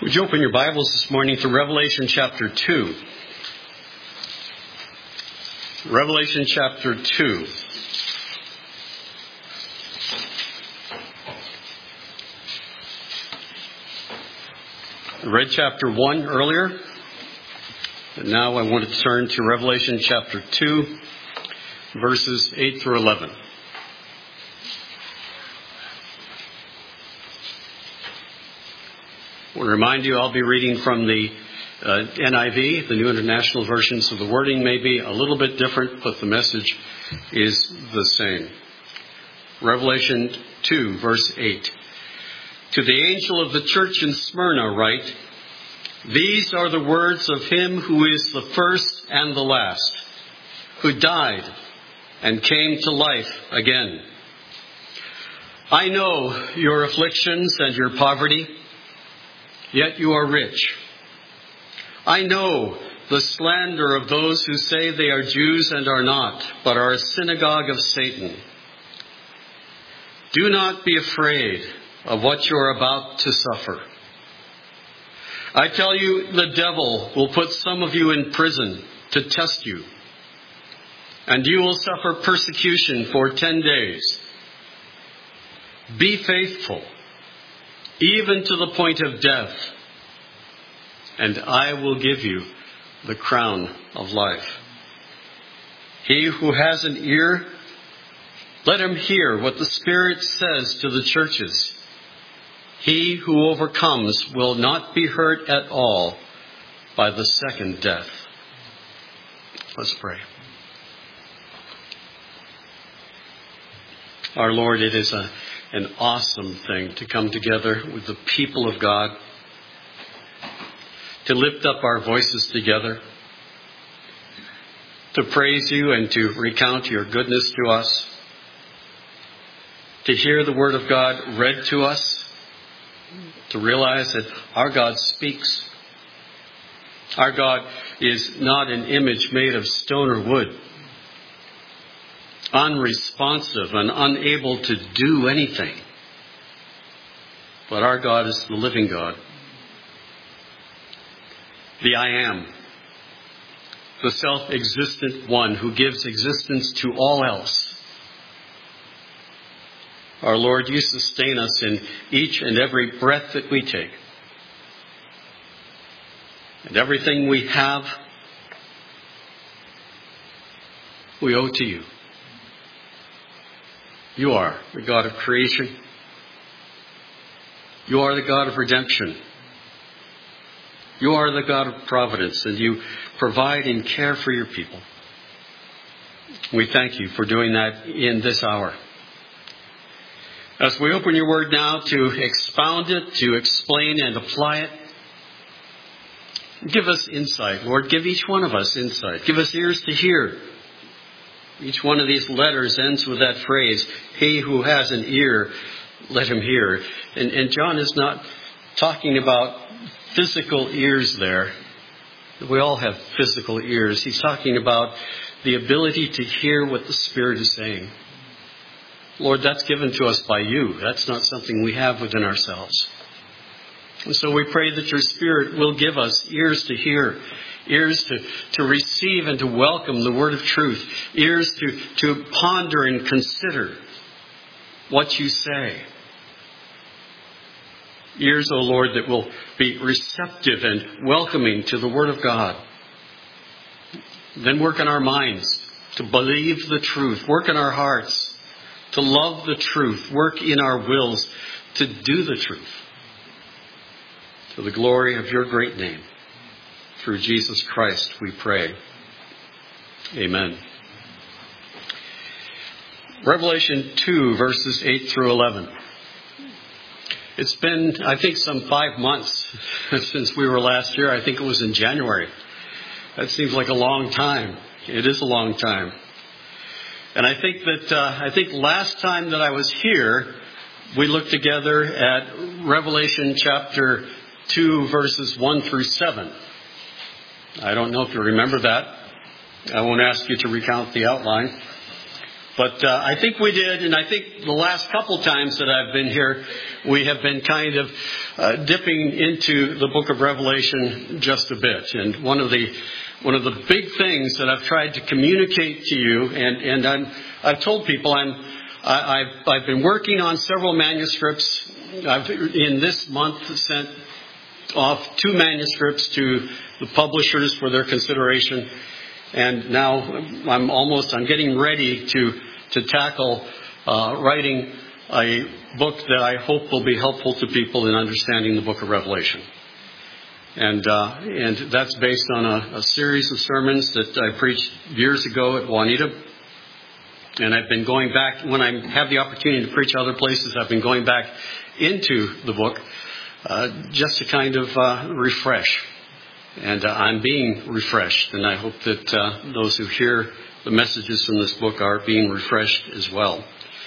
Would you open your Bibles this morning to Revelation chapter 2? Revelation chapter 2. I read chapter 1 earlier, and now I want to turn to Revelation chapter 2, verses 8 through 11. I want to remind you I'll be reading from the NIV, the New International Version, so the wording may be a little bit different, but the message is the same. Revelation 2, verse 8. To the angel of the church in Smyrna write, "These are the words of him who is the first and the last, who died and came to life again. I know your afflictions and your poverty, yet you are rich. I know the slander of those who say they are Jews and are not, but are a synagogue of Satan. Do not be afraid of what you are about to suffer. I tell you, the devil will put some of you in prison to test you, and you will suffer persecution for 10 days. Be faithful, even to the point of death, and I will give you the crown of life. He who has an ear, let him hear what the Spirit says to the churches. He who overcomes will not be hurt at all by the second death." Let's pray. Our Lord, it is an awesome thing to come together with the people of God, to lift up our voices together, to praise you and to recount your goodness to us, to hear the Word of God read to us, to realize that our God speaks. Our God is not an image made of stone or wood, unresponsive and unable to do anything. But our God is the living God, the I Am, the self-existent one who gives existence to all else. Our Lord, you sustain us in each and every breath that we take. And everything we have, we owe to you. You are the God of creation. You are the God of redemption. You are the God of providence, and you provide and care for your people. We thank you for doing that in this hour. As we open your word now to expound it, to explain and apply it, give us insight, Lord. Give each one of us insight. Give us ears to hear. Each one of these letters ends with that phrase, "He who has an ear, let him hear." And John is not talking about physical ears there. We all have physical ears. He's talking about the ability to hear what the Spirit is saying. Lord, that's given to us by you. That's not something we have within ourselves. And so we pray that your Spirit will give us ears to hear, ears to receive and to welcome the word of truth, ears to ponder and consider what you say. Ears, O Lord, that will be receptive and welcoming to the word of God. Then work in our minds to believe the truth. Work in our hearts to love the truth. Work in our wills to do the truth. To the glory of your great name. Through Jesus Christ we pray. Amen. Revelation 2, verses 8 through 11. It's been, I think, some 5 months since we were last year. I think it was in January. That seems like a long time. It is a long time. And I think last time that I was here, we looked together at Revelation chapter 2, verses 1 through 7. I don't know if you remember that. I won't ask you to recount the outline. But I think we did, and I think the last couple times that I've been here, we have been kind of dipping into the book of Revelation just a bit. And one of the big things that I've tried to communicate to you, and I've told people I've been working on several manuscripts. I've in this month sent off 2 manuscripts to the publishers for their consideration. And now I'm getting ready to tackle writing a book that I hope will be helpful to people in understanding the book of Revelation. And that's based on a series of sermons that I preached years ago at Juanita. And I've been going back, when I have the opportunity to preach other places, I've been going back into the book just to kind of refresh. And I'm being refreshed, and I hope that those who hear the messages from this book are being refreshed as well.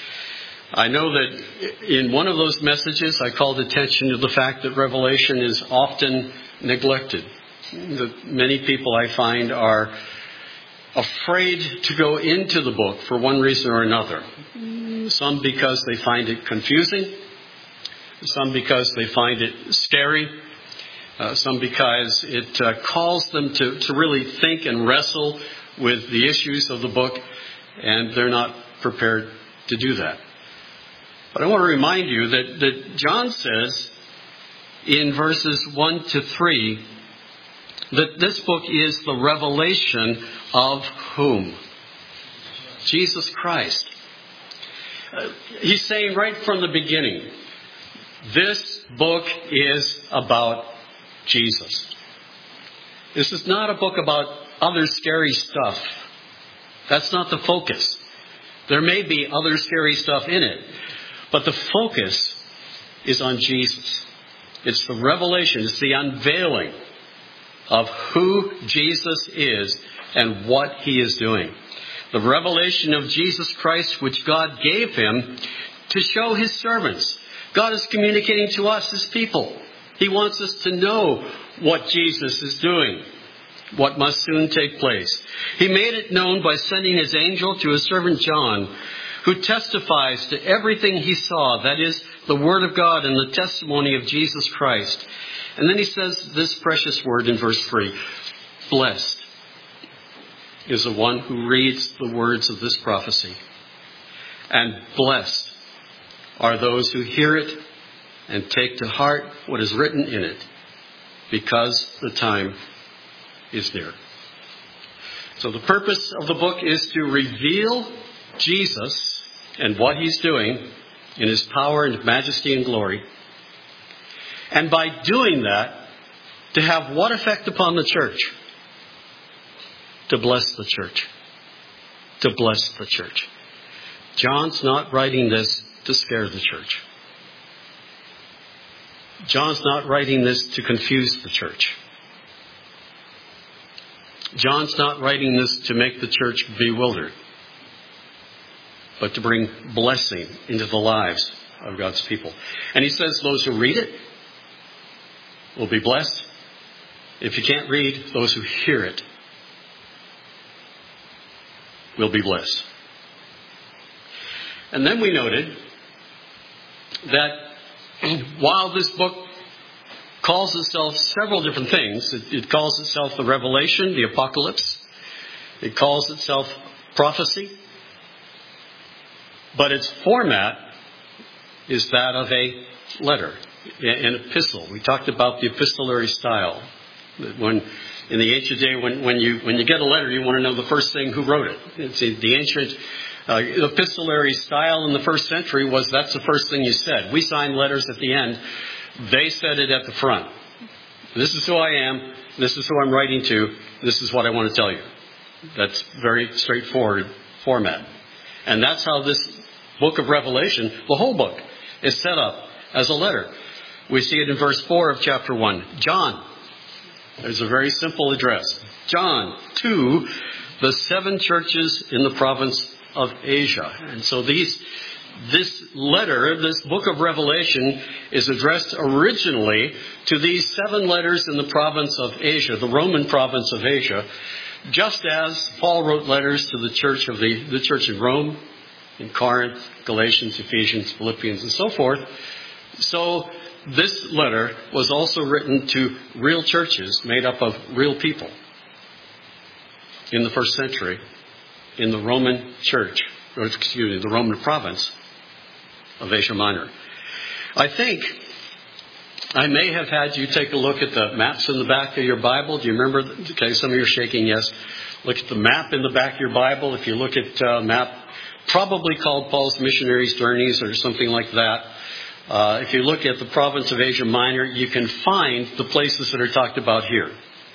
I know that in one of those messages, I called attention to the fact that Revelation is often neglected. That many people, I find, are afraid to go into the book for one reason or another. Some because they find it confusing. Some because they find it scary. Some because it calls them to really think and wrestle with the issues of the book, and they're not prepared to do that. But I want to remind you that John says in verses 1 to 3 that this book is the revelation of whom? Jesus Christ. He's saying right from the beginning, this book is about Jesus. This is not a book about other scary stuff. That's not the focus. There may be other scary stuff in it, but the focus is on Jesus. It's the revelation, it's the unveiling of who Jesus is and what he is doing. The revelation of Jesus Christ, which God gave him to show his servants. God is communicating to us as people. He wants us to know what Jesus is doing, what must soon take place. He made it known by sending his angel to his servant John, who testifies to everything he saw, that is, the word of God and the testimony of Jesus Christ. And then he says this precious word in verse 3, blessed is the one who reads the words of this prophecy. And blessed are those who hear it and take to heart what is written in it, because the time is near. So the purpose of the book is to reveal Jesus and what he's doing in his power and majesty and glory. And by doing that, to have what effect upon the church? To bless the church. To bless the church. John's not writing this to scare the church. John's not writing this to confuse the church. John's not writing this to make the church bewildered, but to bring blessing into the lives of God's people. And he says those who read it will be blessed. If you can't read, those who hear it will be blessed. And then we noted that while this book calls itself several different things, it calls itself the Revelation, the Apocalypse, it calls itself prophecy, but its format is that of a letter, an epistle. We talked about the epistolary style. When in the ancient day, when you get a letter, you want to know the first thing who wrote it. It's the ancient epistolary style in the first century was that's the first thing you said. We signed letters at the end. They said it at the front. This is who I am. This is who I'm writing to. This is what I want to tell you. That's very straightforward format. And that's how this book of Revelation, the whole book, is set up as a letter. We see it in verse 4 of chapter 1. John. There's a very simple address. John, to the 7 churches in the province of Asia. And so this letter, this book of Revelation, is addressed originally to these 7 letters in the province of Asia, the Roman province of Asia, just as Paul wrote letters to the church in Rome, in Corinth, Galatians, Ephesians, Philippians, and so forth. So this letter was also written to real churches made up of real people in the first century in the Roman church, the Roman province of Asia Minor. I think I may have had you take a look at the maps in the back of your Bible. Do you remember? Okay, some of you are shaking yes. Look at the map in the back of your Bible. If you look at a map probably called Paul's Missionaries' Journeys or something like that, if you look at the province of Asia Minor, you can find the places that are talked about here.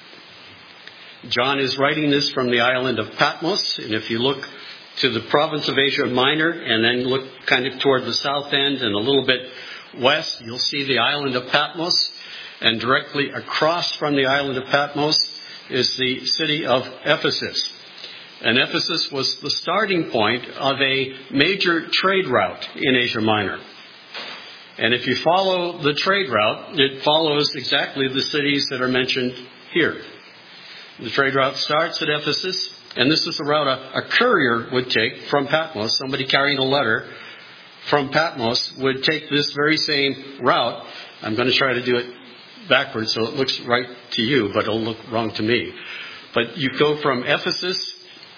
John is writing this from the island of Patmos, and if you look to the province of Asia Minor and then look kind of toward the south end and a little bit west, you'll see the island of Patmos, and directly across from the island of Patmos is the city of Ephesus. And Ephesus was the starting point of a major trade route in Asia Minor. And if you follow the trade route, it follows exactly the cities that are mentioned here. The trade route starts at Ephesus, and this is the route a courier would take from Patmos. Somebody carrying a letter from Patmos would take this very same route. I'm going to try to do it backwards so it looks right to you, but it'll look wrong to me. But you go from Ephesus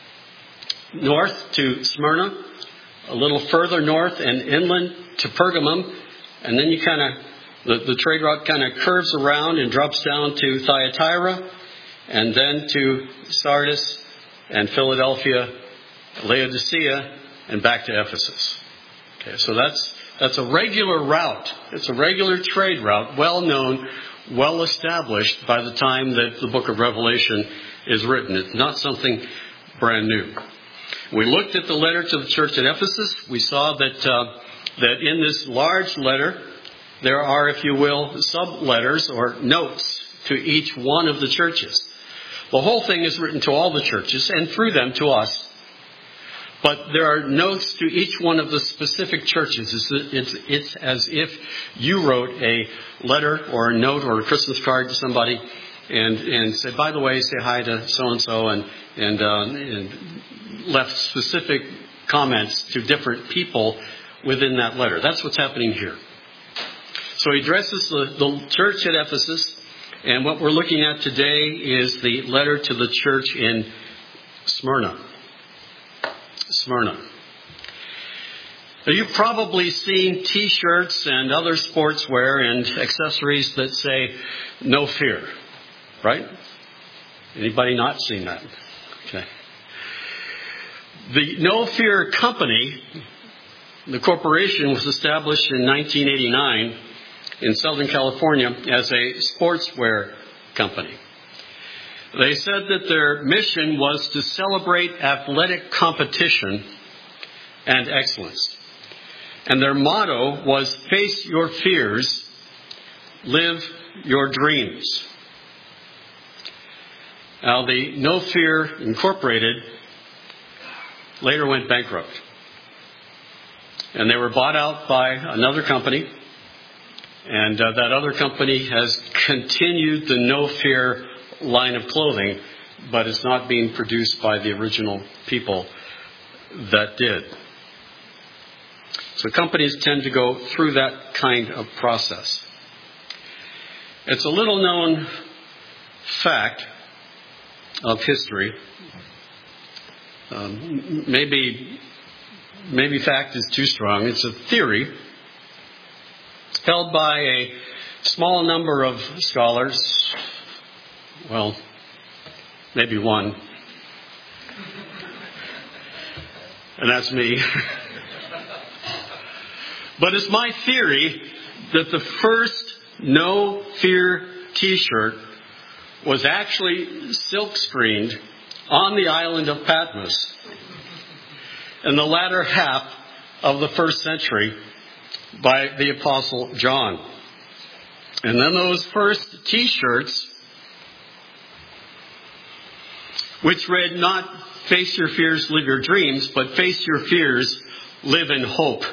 north to Smyrna, a little further north and inland to Pergamum, and then you the trade route kind of curves around and drops down to Thyatira, and then to Sardis and Philadelphia, Laodicea, and back to Ephesus. Okay, so that's a regular route. It's a regular trade route, well known, well established by the time that the book of Revelation is written. It's not something brand new. We looked at the letter to the church at Ephesus. We saw that in this large letter, there are, if you will, sub-letters or notes to each one of the churches. The whole thing is written to all the churches and through them to us. But there are notes to each one of the specific churches. It's as if you wrote a letter or a note or a Christmas card to somebody and said, by the way, say hi to so-and-so and left specific comments to different people within that letter. That's what's happening here. So he addresses the church at Ephesus, and what we're looking at today is the letter to the church in Smyrna. Smyrna. Now, you've probably seen T-shirts and other sportswear and accessories that say, "No fear," right? Anybody not seen that? Okay. The No Fear Company, the corporation, was established in 1989 in Southern California as a sportswear company. They said that their mission was to celebrate athletic competition and excellence. And their motto was, "Face your fears, live your dreams." Now, the No Fear Incorporated later went bankrupt. And they were bought out by another company. And that other company has continued the No Fear line of clothing, but it's not being produced by the original people that did. So companies tend to go through that kind of process. It's a little known fact of history. Maybe fact is too strong. It's a theory held by a small number of scholars. Well, maybe one. And that's me. But it's my theory that the first No Fear T-shirt was actually silk screened on the island of Patmos in the latter half of the first century by the Apostle John. And then those first T-shirts, which read not "Face your fears, live your dreams," but "Face your fears, live in hope."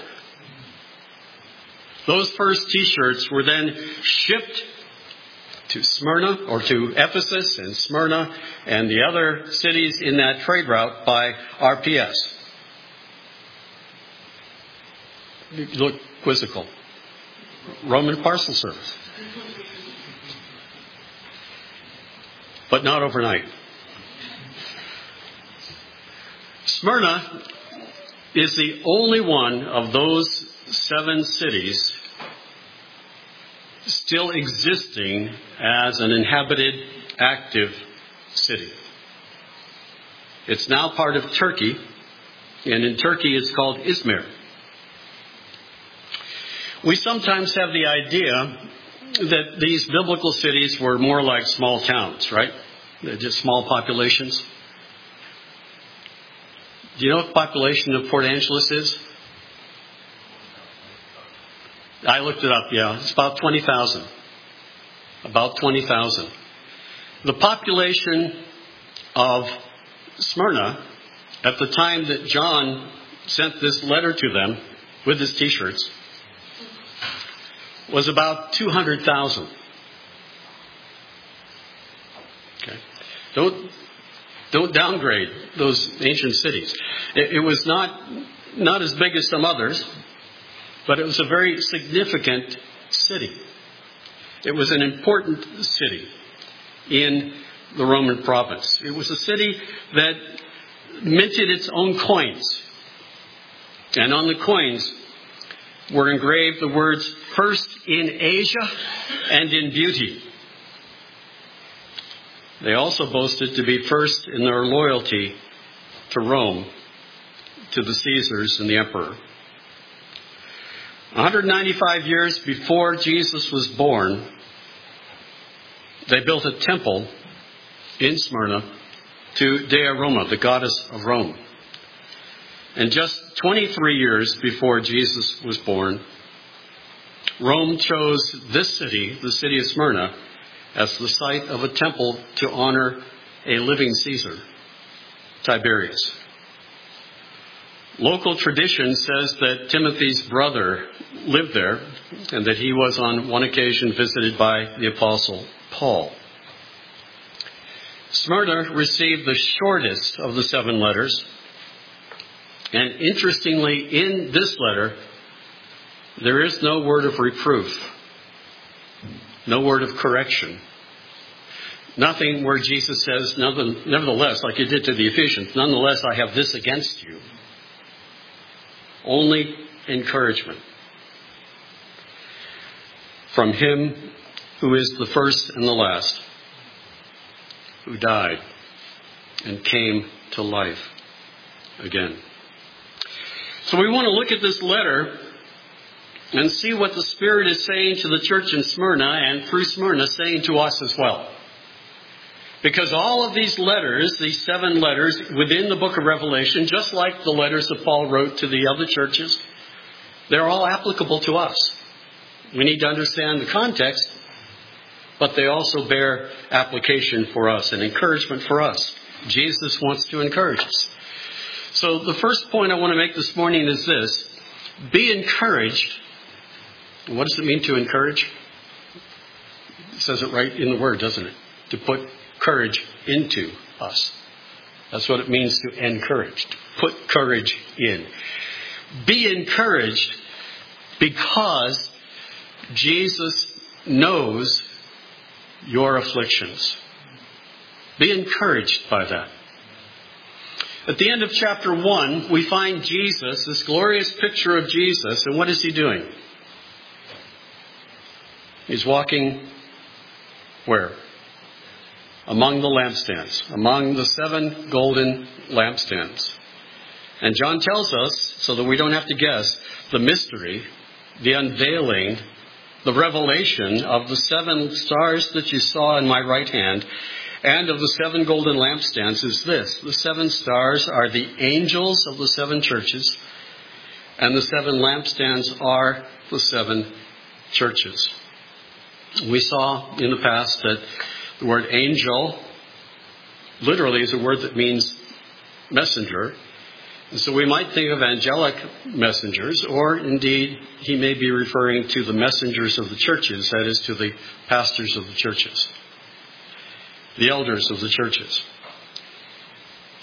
Those first T-shirts were then shipped to Smyrna, or to Ephesus and Smyrna and the other cities in that trade route by RPS. You look quizzical. Roman parcel service. But not overnight. Smyrna is the only one of those 7 cities still existing as an inhabited, active city. It's now part of Turkey, and in Turkey it's called Izmir. We sometimes have the idea that these biblical cities were more like small towns, right? They're just small populations. Do you know what the population of Port Angeles is? I looked it up, yeah. It's about 20,000. About 20,000. The population of Smyrna, at the time that John sent this letter to them with his t-shirts, was about 200,000. Okay. Don't downgrade those ancient cities. It was not as big as some others, but it was a very significant city. It was an important city in the Roman province. It was a city that minted its own coins. And on the coins were engraved the words, "First in Asia and in beauty." They also boasted to be first in their loyalty to Rome, to the Caesars and the emperor. 195 years before Jesus was born, they built a temple in Smyrna to Dea Roma, the goddess of Rome. And just 23 years before Jesus was born, Rome chose this city, the city of Smyrna, as the site of a temple to honor a living Caesar, Tiberius. Local tradition says that Timothy's brother lived there and that he was on one occasion visited by the Apostle Paul. Smyrna received the shortest of the 7 letters. And interestingly, in this letter, there is no word of reproof, no word of correction. Nothing where Jesus says, nevertheless, like he did to the Ephesians, nonetheless, I have this against you. Only encouragement from him who is the first and the last, who died and came to life again. So we want to look at this letter and see what the Spirit is saying to the church in Smyrna, and through Smyrna saying to us as well. Because all of these letters, these 7 letters within the book of Revelation, just like the letters that Paul wrote to the other churches, they're all applicable to us. We need to understand the context, but they also bear application for us and encouragement for us. Jesus wants to encourage us. So the first point I want to make this morning is this: be encouraged. What does it mean to encourage? It says it right in the word, doesn't it? To put courage into us. That's what it means to encourage, to put courage in. Be encouraged because Jesus knows your afflictions. Be encouraged by that. At the end of chapter 1, we find Jesus, this glorious picture of Jesus, and what is he doing? He's walking where? Among the lampstands, among the 7 golden lampstands. And John tells us, so that we don't have to guess, the mystery, the unveiling, the revelation of the 7 stars that you saw in my right hand and of the 7 golden lampstands is this: the 7 stars are the angels of the 7 churches, and the 7 lampstands are the 7 churches. We saw in the past that the word angel literally is a word that means messenger. And so we might think of angelic messengers, or indeed he may be referring to the messengers of the churches, that is, to the pastors of the churches, the elders of the churches.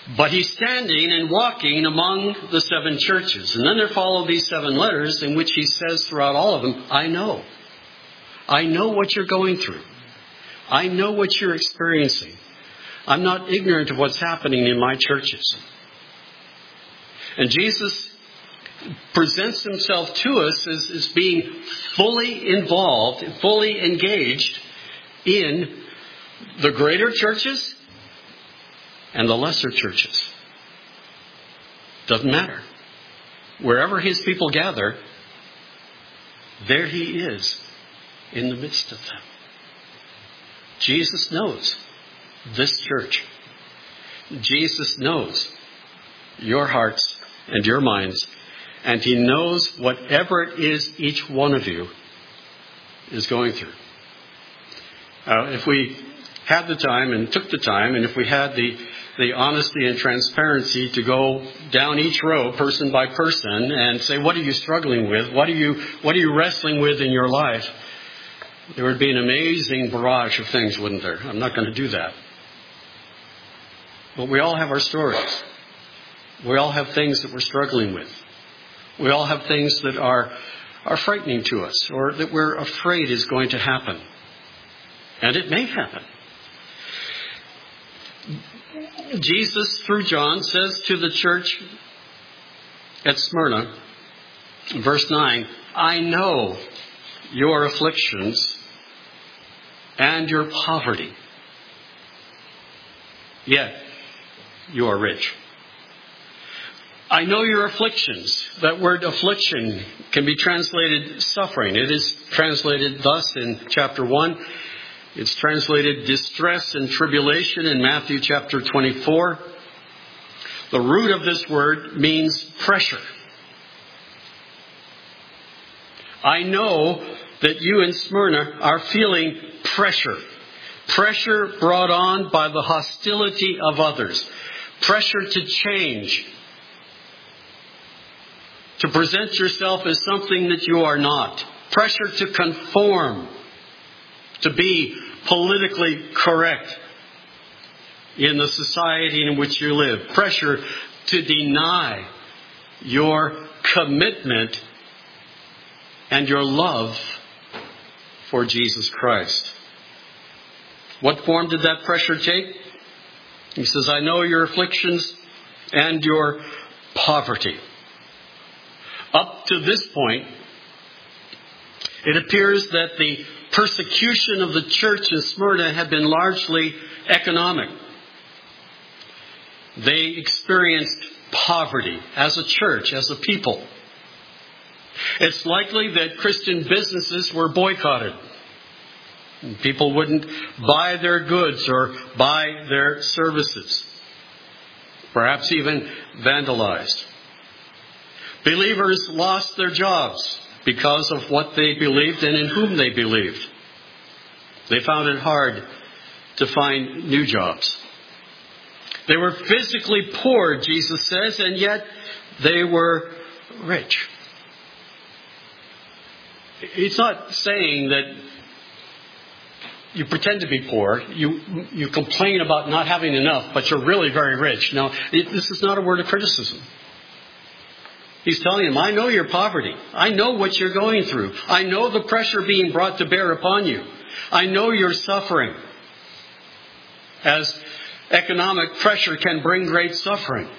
But he's standing and walking among the 7 churches. And then there follow these 7 letters in which he says throughout all of them, I know. I know what you're going through. I know what you're experiencing. I'm not ignorant of what's happening in my churches. And Jesus presents himself to us as being fully involved, fully engaged in the greater churches and the lesser churches. Doesn't matter. Wherever his people gather, there he is in the midst of them. Jesus knows this church. Jesus knows your hearts and your minds, and he knows whatever it is each one of you is going through. If we had the time and took the time, and if we had the honesty and transparency to go down each row, person by person, and say, what are you struggling with? What are you wrestling with in your life? There would be an amazing barrage of things, wouldn't there? I'm not going to do that. But we all have our stories. We all have things that we're struggling with. We all have things that are frightening to us, or that we're afraid is going to happen. And it may happen. Jesus, through John, says to the church at Smyrna, verse 9, I know your afflictions and your poverty, yet you are rich. I know your afflictions. That word affliction can be translated suffering. It is translated thus in chapter 1. It's translated distress and tribulation in Matthew chapter 24. The root of this word means pressure. I know that you in Smyrna are feeling pressure. Pressure brought on by the hostility of others. Pressure to change. To present yourself as something that you are not. Pressure to conform. To be politically correct in the society in which you live. Pressure to deny your commitment and your love for Jesus Christ. What form did that pressure take? He says, I know your afflictions and your poverty. Up to this point, it appears that the persecution of the church in Smyrna had been largely economic. They experienced poverty as a church, as a people. It's likely that Christian businesses were boycotted. People wouldn't buy their goods or buy their services. Perhaps even vandalized. Believers lost their jobs because of what they believed and in whom they believed. They found it hard to find new jobs. They were physically poor, Jesus says, and yet they were rich. It's not saying that you pretend to be poor, you complain about not having enough, but you're really very rich. No, this is not a word of criticism. He's telling them, I know your poverty. I know what you're going through. I know the pressure being brought to bear upon you. I know you're suffering. As economic pressure can bring great suffering.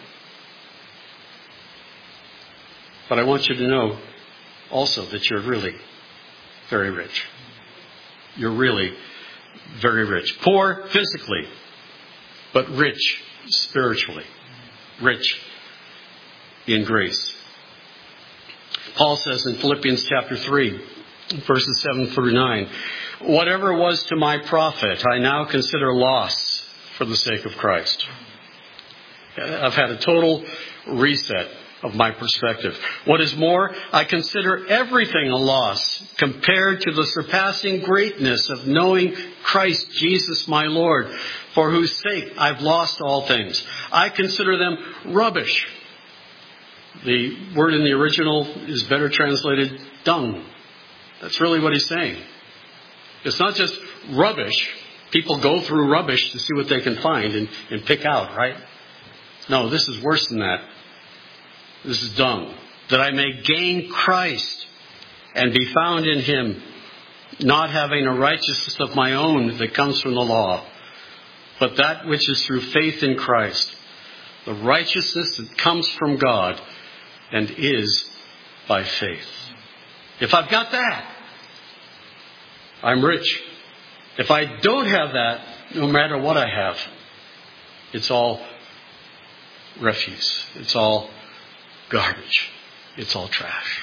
But I want you to know also that you're really very rich. You're really very rich. Poor physically, but rich spiritually. Rich in grace. Paul says in Philippians chapter 3, verses 7 through 9, whatever was to my profit, I now consider loss for the sake of Christ. I've had a total reset of my perspective. What is more, I consider everything a loss compared to the surpassing greatness of knowing Christ Jesus my Lord, for whose sake I've lost all things. I consider them rubbish. The word in the original is better translated dung. That's really what he's saying. It's not just rubbish. People go through rubbish to see what they can find and pick out, right? No, this is worse than that. This is dung. That I may gain Christ and be found in him, not having a righteousness of my own that comes from the law, but that which is through faith in Christ, the righteousness that comes from God and is by faith. If I've got that, I'm rich. If I don't have that, no matter what I have, it's all refuse. It's all garbage. It's all trash.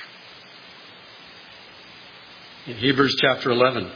In Hebrews chapter 11,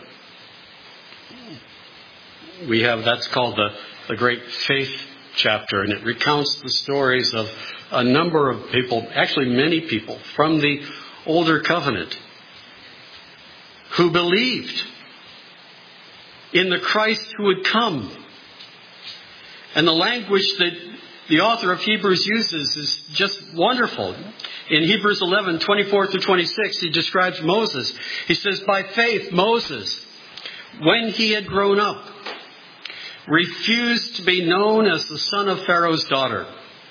we have, that's called the great faith chapter, and it recounts the stories of a number of people, actually many people from the older covenant, who believed in the Christ who would come. And the language that the author of Hebrews uses is just wonderful. In Hebrews 11, 24 through 26, he describes Moses. He says, by faith, Moses, when he had grown up, refused to be known as the son of Pharaoh's daughter.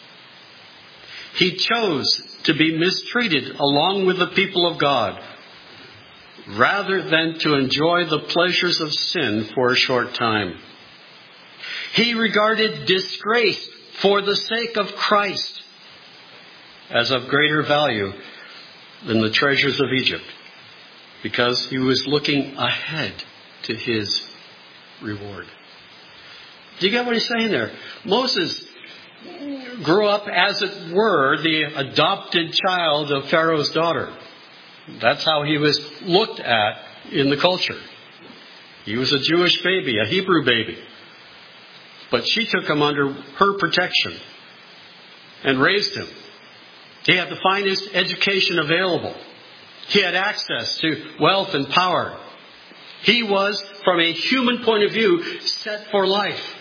He chose to be mistreated along with the people of God, rather than to enjoy the pleasures of sin for a short time. He regarded disgrace for the sake of Christ as of greater value than the treasures of Egypt, because he was looking ahead to his reward. Do you get what he's saying there? Moses grew up, as it were, the adopted child of Pharaoh's daughter. That's how he was looked at in the culture. He was a Jewish baby, a Hebrew baby. But she took him under her protection and raised him. He had the finest education available. He had access to wealth and power. He was, from a human point of view, set for life.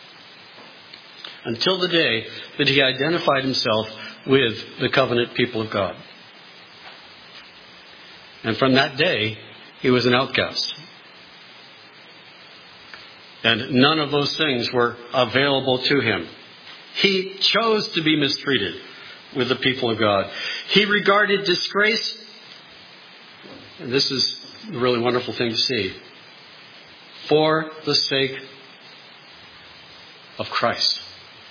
Until the day that he identified himself with the covenant people of God. And from that day, he was an outcast. And none of those things were available to him. He chose to be mistreated with the people of God. He regarded disgrace, and this is a really wonderful thing to see, for the sake of Christ.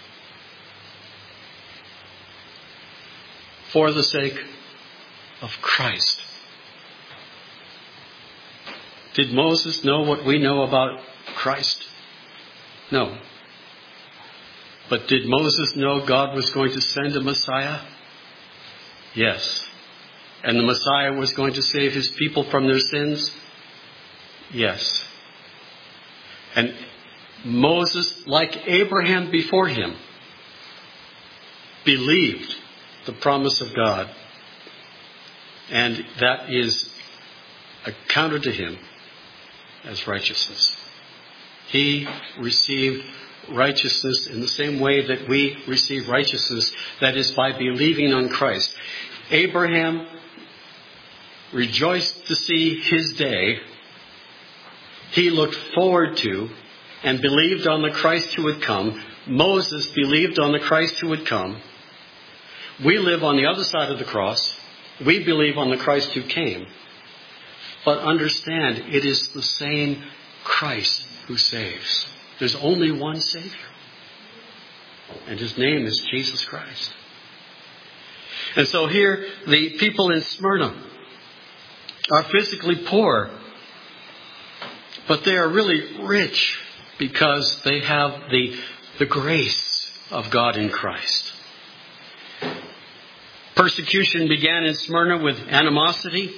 For the sake of Christ. Did Moses know what we know about Christ? No. But did Moses know God was going to send a Messiah? Yes. And the Messiah was going to save his people from their sins? Yes. And Moses, like Abraham before him, believed the promise of God. And that is accounted to him as righteousness. He received righteousness in the same way that we receive righteousness, that is by believing on Christ. Abraham rejoiced to see his day. He looked forward to and believed on the Christ who would come. Moses believed on the Christ who would come. We live on the other side of the cross. We believe on the Christ who came. But understand, it is the same Christ who saves. There's only one Savior. And his name is Jesus Christ. And so here, the people in Smyrna are physically poor. But they are really rich because they have the grace of God in Christ. Persecution began in Smyrna with animosity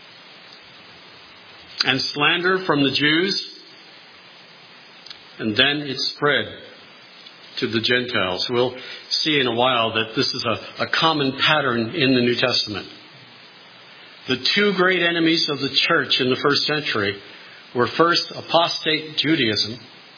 and slander from the Jews. And then it spread to the Gentiles. We'll see in a while that this is a common pattern in the New Testament. The two great enemies of the church in the first century were first apostate Judaism.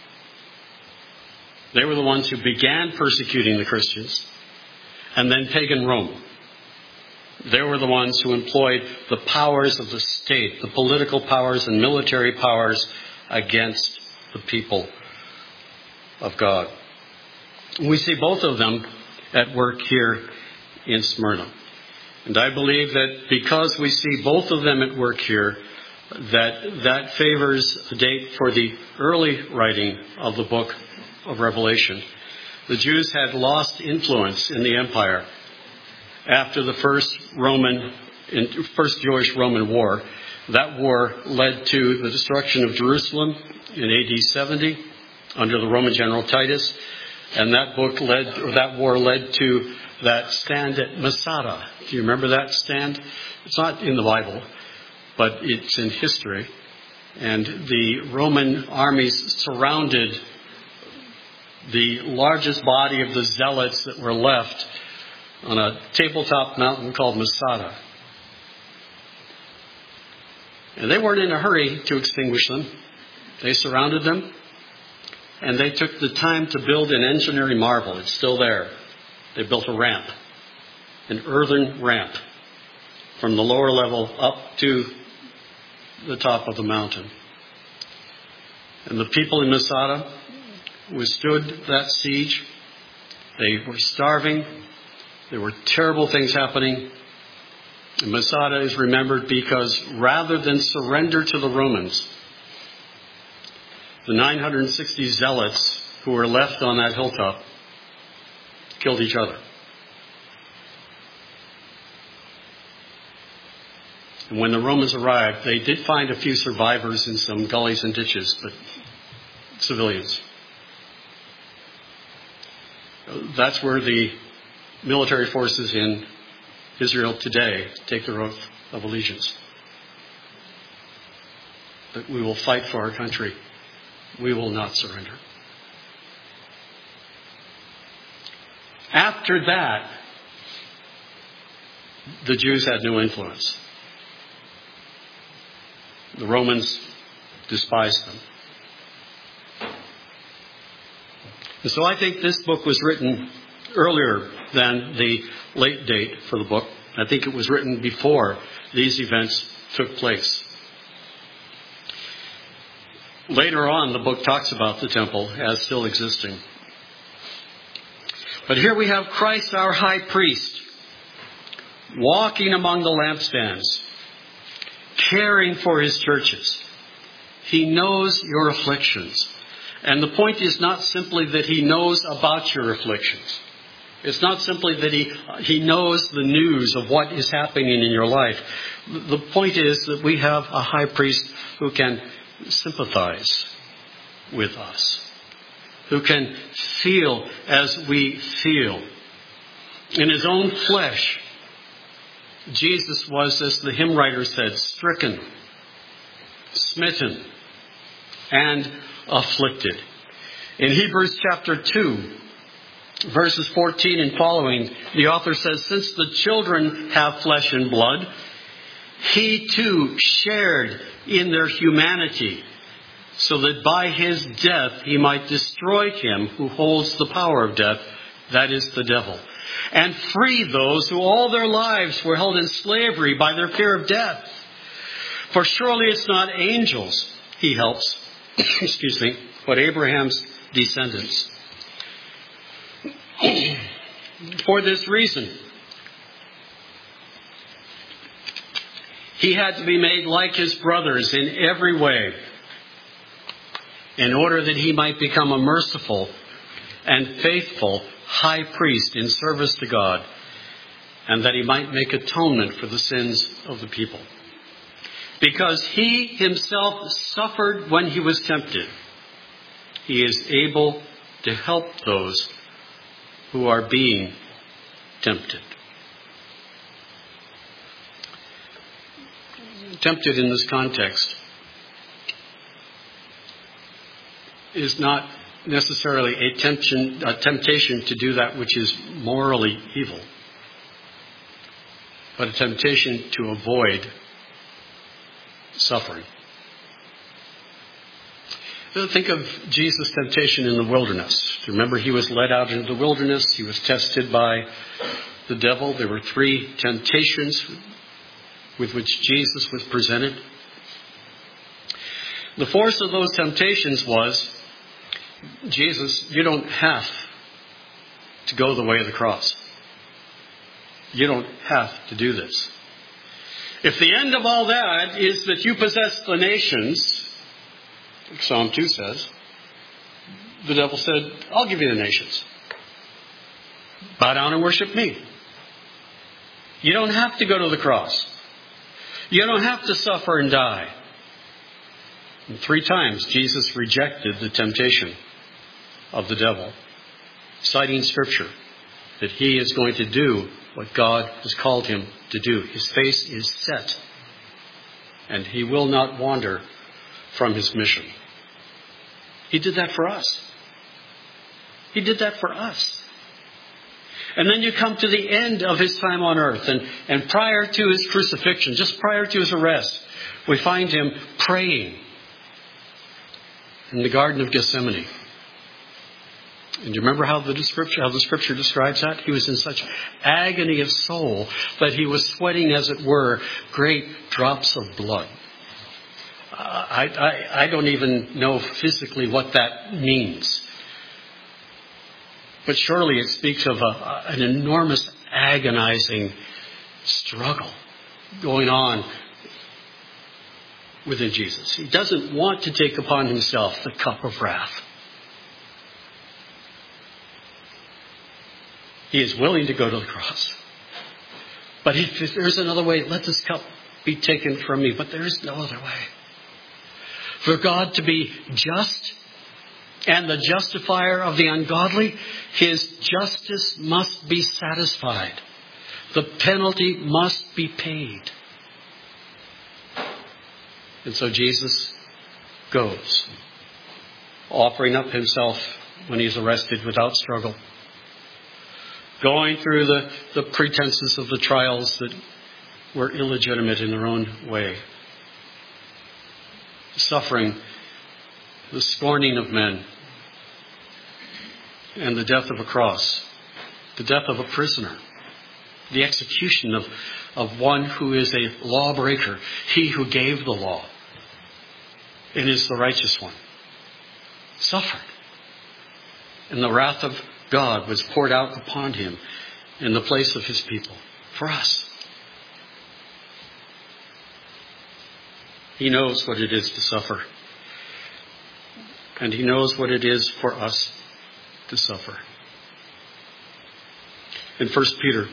They were the ones who began persecuting the Christians. And then pagan Rome. They were the ones who employed the powers of the state, the political powers and military powers against the people of God. We see both of them at work here in Smyrna. And I believe that because we see both of them at work here, that favors a date for the early writing of the book of Revelation. The Jews had lost influence in the empire after the first Jewish-Roman War. That war led to the destruction of Jerusalem in AD 70 under the Roman general Titus, and that war led to that stand at Masada. Do you remember that stand? It's not in the Bible, but it's in history. And the Roman armies surrounded the largest body of the zealots that were left on a tabletop mountain called Masada. And they weren't in a hurry to extinguish them. They surrounded them, and they took the time to build an engineering marvel. It's still there. They built a ramp, an earthen ramp, from the lower level up to the top of the mountain. And the people in Masada withstood that siege. They were starving. There were terrible things happening. And Masada is remembered because rather than surrender to the Romans, the 960 zealots who were left on that hilltop killed each other. And when the Romans arrived, they did find a few survivors in some gullies and ditches, but civilians. That's where the military forces in Israel today take their oath of allegiance. That we will fight for our country. We will not surrender. After that, the Jews had no influence. The Romans despised them. And so I think this book was written earlier than the late date for the book. I think it was written before these events took place. Later on, the book talks about the temple as still existing. But here we have Christ, our high priest, walking among the lampstands, caring for his churches. He knows your afflictions. And the point is not simply that he knows about your afflictions. It's not simply that he knows the news of what is happening in your life. The point is that we have a high priest who can sympathize with us, who can feel as we feel. In his own flesh, Jesus was, as the hymn writer said, stricken, smitten, and afflicted. In Hebrews chapter 2, verses 14 and following, the author says, since the children have flesh and blood, he too shared in their humanity, so that by his death he might destroy him who holds the power of death, that is the devil, and free those who all their lives were held in slavery by their fear of death. For surely it's not angels he helps, but Abraham's descendants. For this reason, he had to be made like his brothers in every way, in order that he might become a merciful and faithful high priest in service to God, and that he might make atonement for the sins of the people. Because he himself suffered when he was tempted, he is able to help those who are being tempted. Tempted in this context is not necessarily a temptation to do that which is morally evil, but a temptation to avoid suffering. Think of Jesus' temptation in the wilderness. Remember, he was led out into the wilderness. He was tested by the devil. There were 3 temptations with which Jesus was presented. The force of those temptations was, Jesus, you don't have to go the way of the cross. You don't have to do this. If the end of all that is that you possess the nations, like Psalm 2 says, the devil said, I'll give you the nations. Bow down and worship me. You don't have to go to the cross. You don't have to suffer and die. And 3 times Jesus rejected the temptation of the devil, citing Scripture that he is going to do what God has called him to do. His face is set, and he will not wander from his mission. He did that for us. He did that for us. And then you come to the end of his time on earth, and prior to his crucifixion, just prior to his arrest, we find him praying in the Garden of Gethsemane. And do you remember how the Scripture describes that? He was in such agony of soul that he was sweating, as it were, great drops of blood. I don't even know physically what that means. But surely it speaks of an enormous agonizing struggle going on within Jesus. He doesn't want to take upon himself the cup of wrath. He is willing to go to the cross. But if there's another way, let this cup be taken from me. But there is no other way. For God to be just and the justifier of the ungodly, his justice must be satisfied. The penalty must be paid. And so Jesus goes, offering up himself when he's arrested without struggle, going through the pretenses of the trials that were illegitimate in their own way, suffering the scorning of men, and the death of a cross, the death of a prisoner, the execution of one who is a lawbreaker, he who gave the law and is the righteous one, suffered. And the wrath of God was poured out upon him in the place of his people for us. He knows what it is to suffer. And he knows what it is for us to suffer. In 1 Peter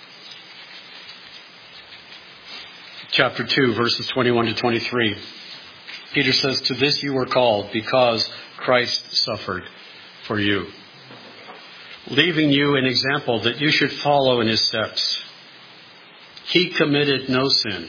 chapter 2, verses 21 to 23, Peter says, "To this you were called, because Christ suffered for you, leaving you an example that you should follow in his steps. He committed no sin,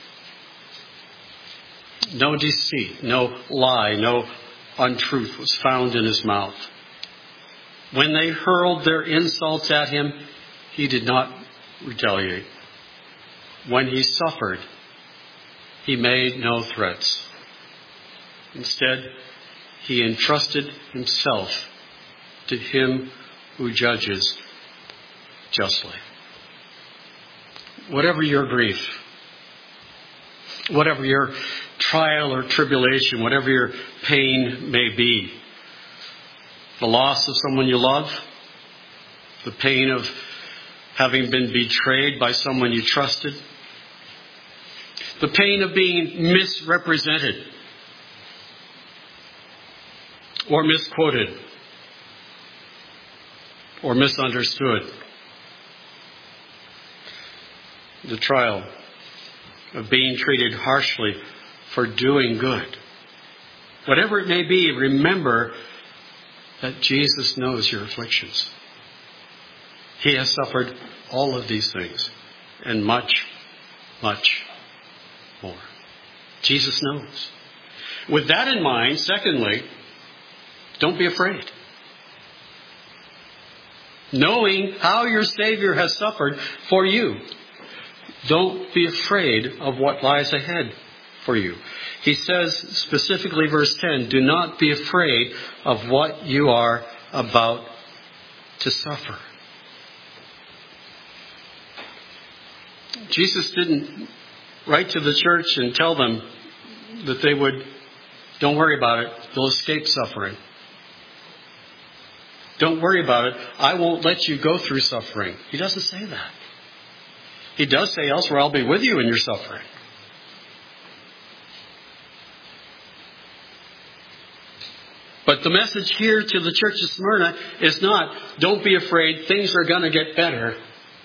no deceit, no lie, no untruth was found in his mouth. When they hurled their insults at him, he did not retaliate. When he suffered, he made no threats. Instead, he entrusted himself to him who judges justly." Whatever your grief, whatever your trial or tribulation, whatever your pain may be, the loss of someone you love, the pain of having been betrayed by someone you trusted, the pain of being misrepresented or misquoted or misunderstood, the trial of being treated harshly for doing good. Whatever it may be, remember that Jesus knows your afflictions. He has suffered all of these things and much, much more. Jesus knows. With that in mind, secondly, don't be afraid. Knowing how your Savior has suffered for you, don't be afraid of what lies ahead for you. He says specifically, verse 10, "Do not be afraid of what you are about to suffer." Jesus didn't write to the church and tell them that don't worry about it, they'll escape suffering. Don't worry about it. I won't let you go through suffering. He doesn't say that. He does say elsewhere, I'll be with you in your suffering. But the message here to the church of Smyrna is not, don't be afraid, things are going to get better.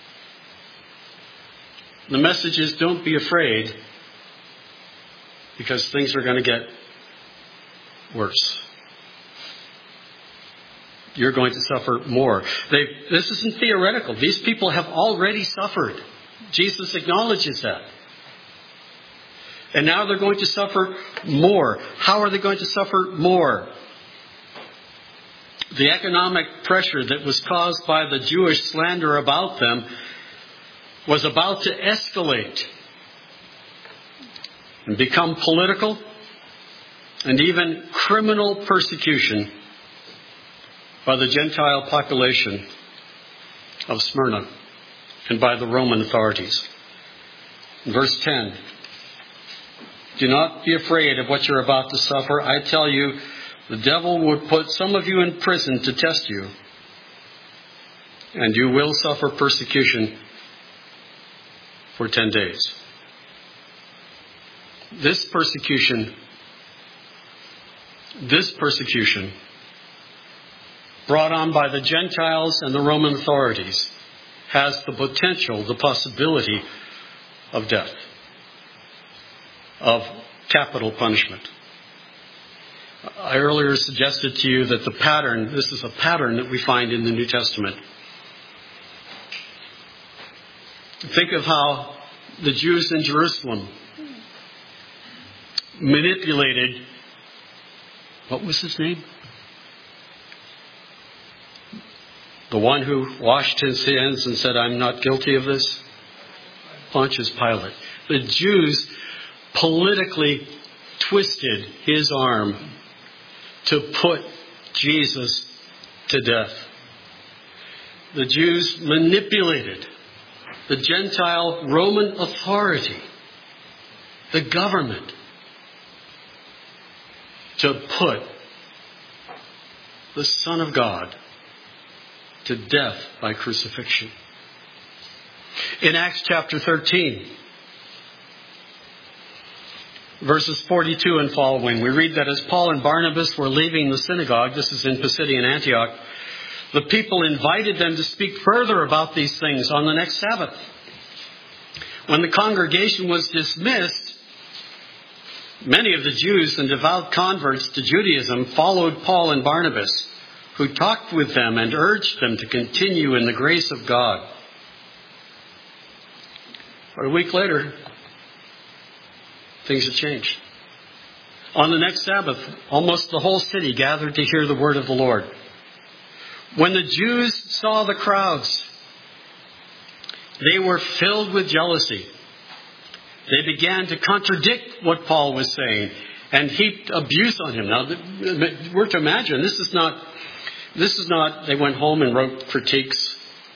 The message is, don't be afraid, because things are going to get worse. You're going to suffer more. This isn't theoretical. These people have already suffered. Jesus acknowledges that. And now they're going to suffer more. How are they going to suffer more? The economic pressure that was caused by the Jewish slander about them was about to escalate and become political and even criminal persecution by the Gentile population of Smyrna and by the Roman authorities. In verse 10, do not be afraid of what you're about to suffer. I tell you, the devil would put some of you in prison to test you, and you will suffer persecution for 10 days. This persecution brought on by the Gentiles and the Roman authorities has the potential, the possibility of death, of capital punishment. I earlier suggested to you that this is a pattern that we find in the New Testament. Think of how the Jews in Jerusalem manipulated, what was his name? The one who washed his hands and said, I'm not guilty of this? Pontius Pilate. The Jews politically twisted his arm to put Jesus to death. The Jews manipulated the Gentile Roman authority, the government, to put the Son of God to death by crucifixion. In Acts chapter 13, verses 42 and following, we read that as Paul and Barnabas were leaving the synagogue, this is in Pisidian Antioch, the people invited them to speak further about these things on the next Sabbath. When the congregation was dismissed, many of the Jews and devout converts to Judaism followed Paul and Barnabas, who talked with them and urged them to continue in the grace of God. But a week later, things had changed. On the next Sabbath, almost the whole city gathered to hear the word of the Lord. When the Jews saw the crowds, they were filled with jealousy. They began to contradict what Paul was saying and heaped abuse on him. Now, we're to imagine, this is not, they went home and wrote critiques.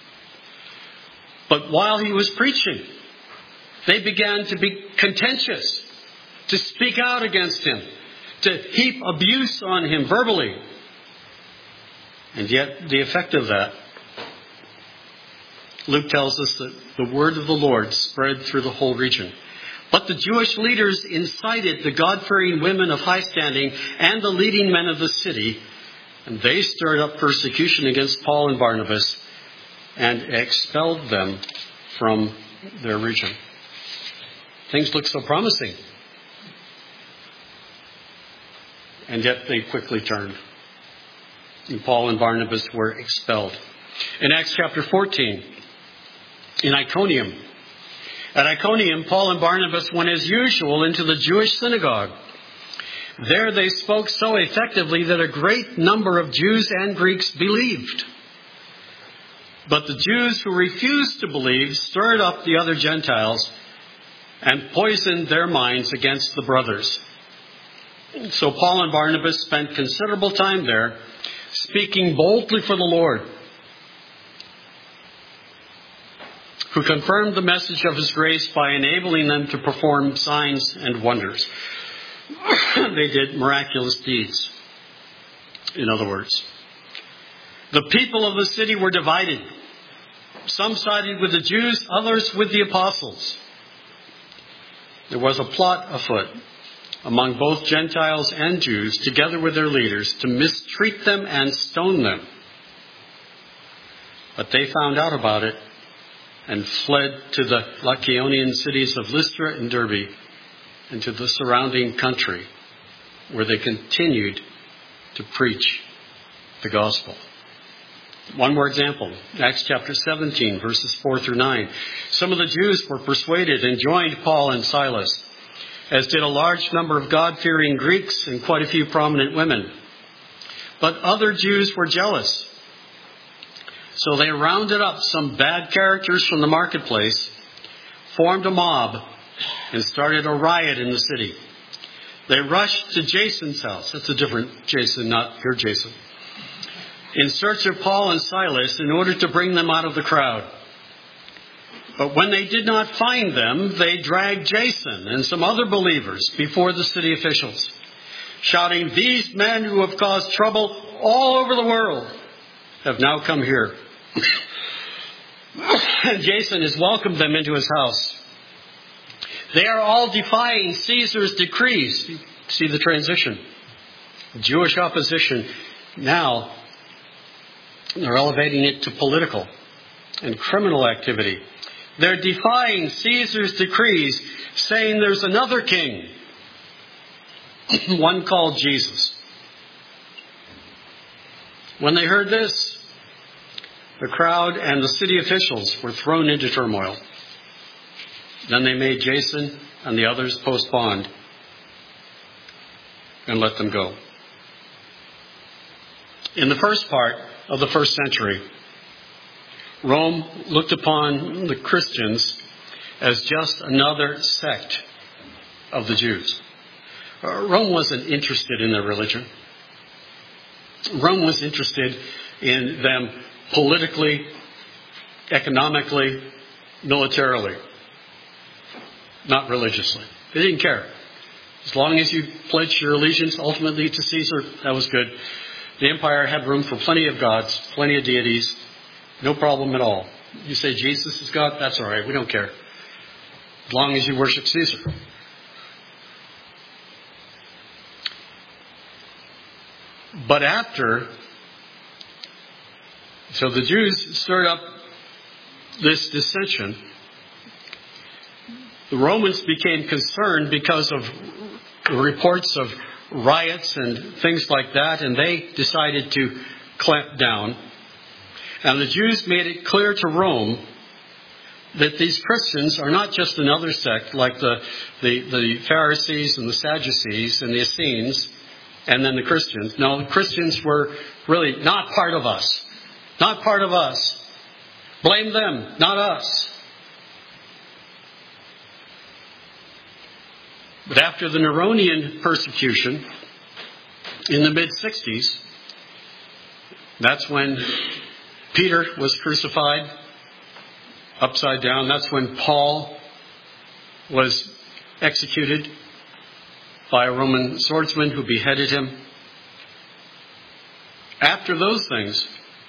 But while he was preaching, they began to be contentious, to speak out against him, to heap abuse on him verbally. And yet, the effect of that, Luke tells us that the word of the Lord spread through the whole region. But the Jewish leaders incited the God-fearing women of high standing and the leading men of the city, and they stirred up persecution against Paul and Barnabas and expelled them from their region. Things look so promising. And yet they quickly turned. And Paul and Barnabas were expelled. In Acts chapter 14, in Iconium. At Iconium, Paul and Barnabas went as usual into the Jewish synagogue. There they spoke so effectively that a great number of Jews and Greeks believed. But the Jews who refused to believe stirred up the other Gentiles and poisoned their minds against the brothers. So Paul and Barnabas spent considerable time there, speaking boldly for the Lord, who confirmed the message of his grace by enabling them to perform signs and wonders. They did miraculous deeds, in other words. The people of the city were divided. Some sided with the Jews, others with the apostles. There was a plot afoot among both Gentiles and Jews, together with their leaders, to mistreat them and stone them. But they found out about it and fled to the Lycaonian cities of Lystra and Derbe and to the surrounding country, where they continued to preach the gospel. One more example, Acts chapter 17, verses 4 through 9. Some of the Jews were persuaded and joined Paul and Silas, as did a large number of God-fearing Greeks and quite a few prominent women. But other Jews were jealous. So they rounded up some bad characters from the marketplace, formed a mob, and started a riot in the city. They rushed to Jason's house. That's a different Jason, not your Jason. In search of Paul and Silas in order to bring them out of the crowd. But when they did not find them, they dragged Jason and some other believers before the city officials, shouting, "These men who have caused trouble all over the world have now come here." And Jason has welcomed them into his house. They are all defying Caesar's decrees. See the transition. Jewish opposition. Now they're elevating it to political and criminal activity. They're defying Caesar's decrees, saying there's another king, one called Jesus. When they heard this, the crowd and the city officials were thrown into turmoil. Then they made Jason and the others post bond and let them go. In the first part of the first century, Rome looked upon the Christians as just another sect of the Jews. Rome wasn't interested in their religion. Rome was interested in them politically, economically, militarily, not religiously. They didn't care. As long as you pledged your allegiance ultimately to Caesar, that was good. The empire had room for plenty of gods, plenty of deities, no problem at all. You say Jesus is God, that's all right, we don't care. As long as you worship Caesar. But so the Jews stirred up this dissension. The Romans became concerned because of the reports of riots and things like that, and they decided to clamp down. And the Jews made it clear to Rome that these Christians are not just another sect like the Pharisees and the Sadducees and the Essenes and then the Christians. No, the Christians were really not part of us. Not part of us. Blame them, not us. But after the Neronian persecution in the mid-60s, that's when Peter was crucified upside down. That's when Paul was executed by a Roman swordsman who beheaded him. After those things,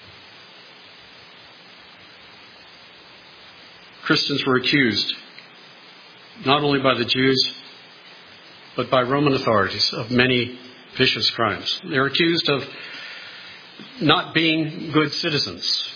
Christians were accused, not only by the Jews, but by Roman authorities, of many vicious crimes. They were accused of not being good citizens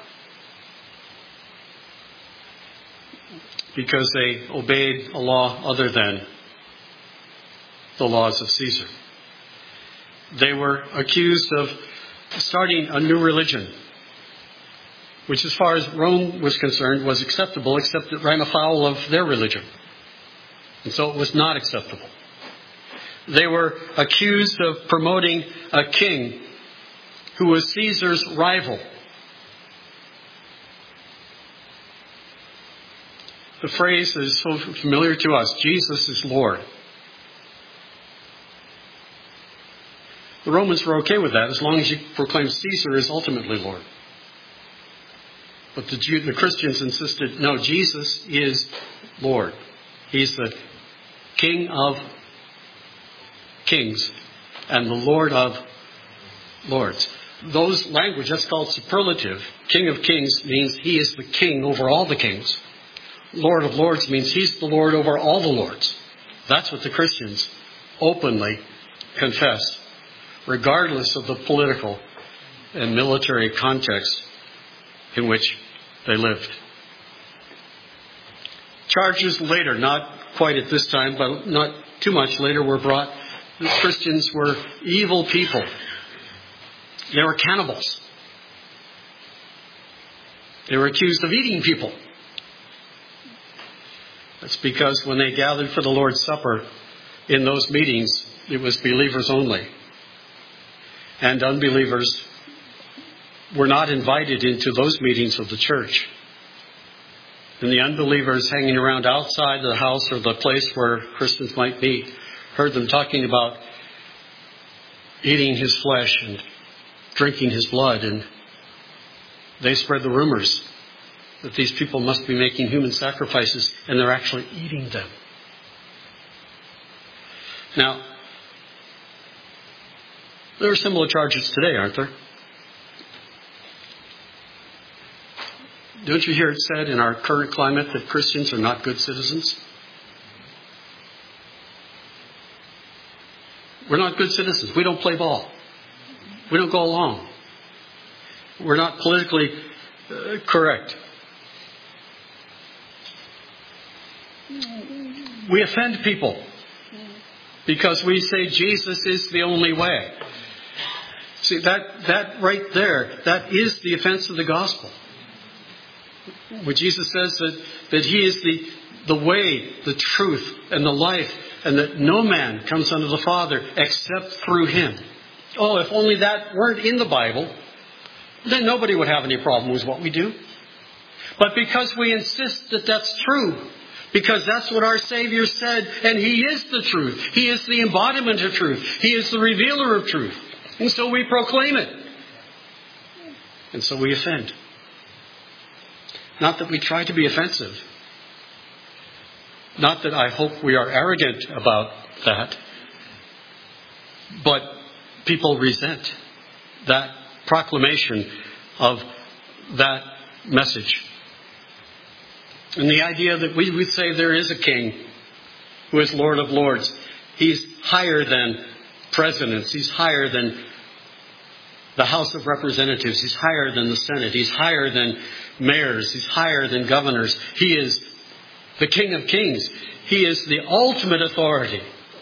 because they obeyed a law other than the laws of Caesar. They were accused of starting a new religion, which as far as Rome was concerned was acceptable, except it ran afoul of their religion. And so it was not acceptable. They were accused of promoting a king who was Caesar's rival. The phrase is so familiar to us, Jesus is Lord. The Romans were okay with that as long as you proclaim Caesar is ultimately Lord. But the Christians insisted, no, Jesus is Lord. He's the King of Kings and the Lord of Lords. those language, that's called superlative. King of Kings means he is the king over all the kings. Lord of Lords means he's the Lord over all the lords. That's what the Christians openly confess, regardless of the political and military context in which they lived. Charges later, not quite at this time, but not too much later, were brought. The Christians were evil people. They were cannibals. They were accused of eating people. That's because when they gathered for the Lord's Supper, in those meetings, it was believers only. And unbelievers were not invited into those meetings of the church. And the unbelievers hanging around outside the house or the place where Christians might be heard them talking about eating his flesh and drinking his blood, and they spread the rumors that these people must be making human sacrifices, and they're actually eating them. Now, there are similar charges today, aren't there? Don't you hear it said in our current climate that Christians are not good citizens? We're not good citizens. We don't play ball. We don't go along. We're not politically correct. We offend people because we say Jesus is the only way. See, that right there, that is the offense of the gospel. When Jesus says that he is the way, the truth, and the life, and that no man comes unto the Father except through him. Oh, if only that weren't in the Bible, then nobody would have any problem with what we do. But because we insist that that's true, because that's what our Savior said, and he is the truth. He is the embodiment of truth. He is the revealer of truth. And so we proclaim it. And so we offend. Not that we try to be offensive. Not that I hope we are arrogant about that. But people resent that proclamation of that message. And the idea that we would say there is a king who is Lord of Lords. He's higher than presidents. He's higher than the House of Representatives. He's higher than the Senate. He's higher than mayors. He's higher than governors. He is the King of Kings. He is the ultimate authority.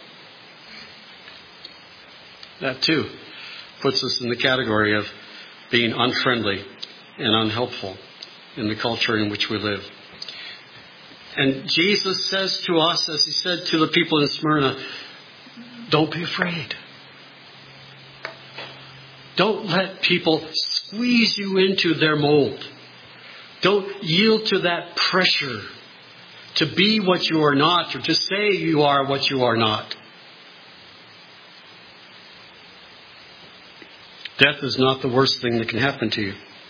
That too puts us in the category of being unfriendly and unhelpful in the culture in which we live. And Jesus says to us, as he said to the people in Smyrna, don't be afraid. Don't let people squeeze you into their mold. Don't yield to that pressure to be what you are not, or to say you are what you are not. Death is not the worst thing that can happen to you.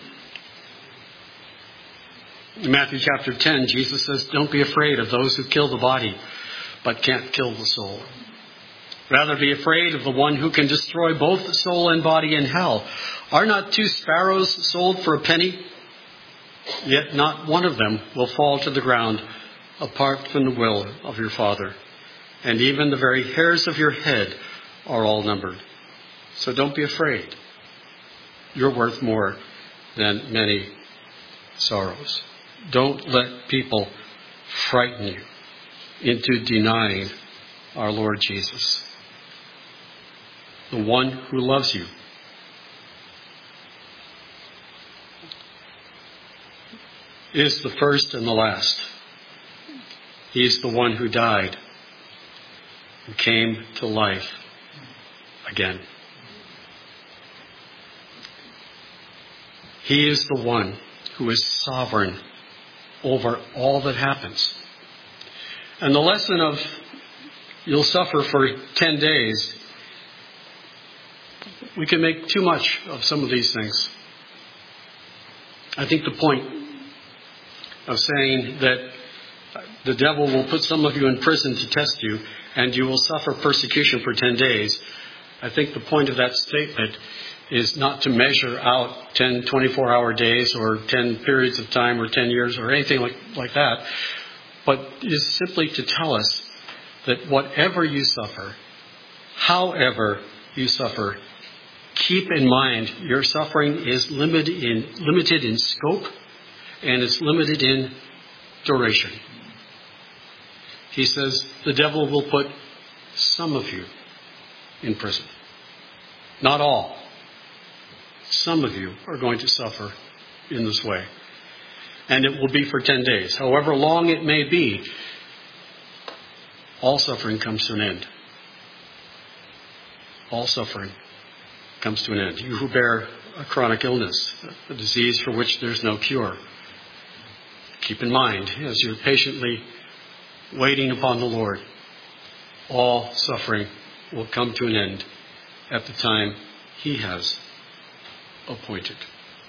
In Matthew chapter 10, Jesus says, don't be afraid of those who kill the body, but can't kill the soul. Rather be afraid of the one who can destroy both the soul and body in hell. Are not 2 sparrows sold for a penny? Yet not one of them will fall to the ground apart from the will of your Father. And even the very hairs of your head are all numbered. So don't be afraid. You're worth more than many sorrows. Don't let people frighten you into denying our Lord Jesus, the one who loves you. Is the first and the last. He is the one who died and came to life again. He is the one who is sovereign over all that happens. And the lesson of you'll suffer for 10 days, we can make too much of some of these things. I think the point of saying that the devil will put some of you in prison to test you, and you will suffer persecution for 10 days, I think the point of that statement is not to measure out 10 24-hour days or 10 periods of time or 10 years or anything like that, but is simply to tell us that whatever you suffer, however you suffer, keep in mind your suffering is limited in scope and it's limited in duration. He says the devil will put some of you in prison. Not all. Some of you are going to suffer in this way. And it will be for 10 days. However long it may be, all suffering comes to an end. All suffering comes to an end. You who bear a chronic illness, a disease for which there's no cure, keep in mind, as you're patiently waiting upon the Lord, all suffering will come to an end at the time He has appointed.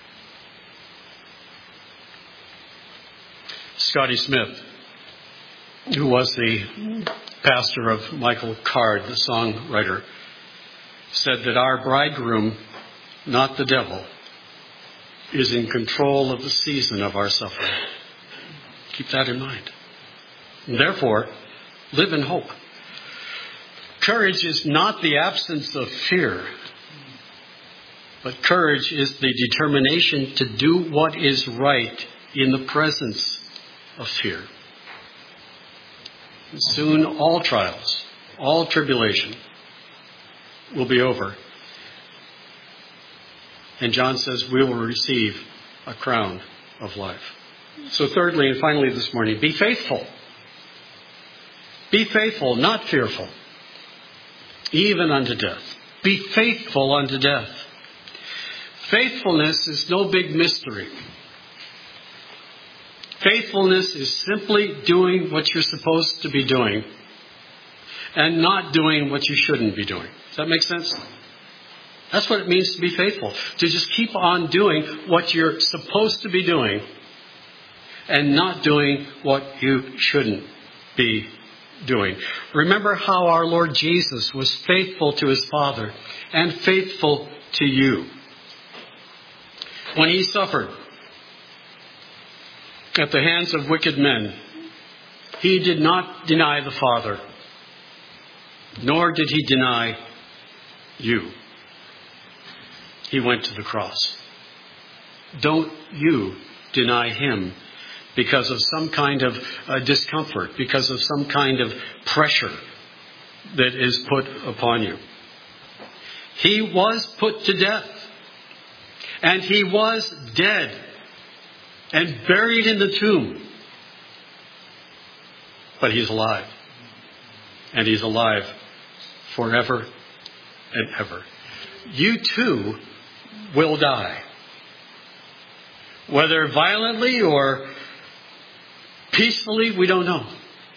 Scotty Smith, who was the pastor of Michael Card, the songwriter, said that our bridegroom, not the devil, is in control of the season of our suffering. Keep that in mind. And therefore, live in hope. Courage is not the absence of fear, but courage is the determination to do what is right in the presence of fear. And soon all trials, all tribulation will be over. And John says we will receive a crown of life. So thirdly and finally this morning, be faithful. Be faithful, not fearful, even unto death. Be faithful unto death. Faithfulness is no big mystery. Faithfulness is simply doing what you're supposed to be doing and not doing what you shouldn't be doing. Does that make sense? That's what it means to be faithful. To just keep on doing what you're supposed to be doing and not doing what you shouldn't be doing. Remember how our Lord Jesus was faithful to His Father and faithful to you. When He suffered at the hands of wicked men, He did not deny the Father, nor did He deny you. He went to the cross. Don't you deny Him because of some kind of discomfort, because of some kind of pressure that is put upon you. He was put to death, and He was dead and buried in the tomb. But He's alive, and He's alive forever and ever. You too will die, whether violently or peacefully, we don't know.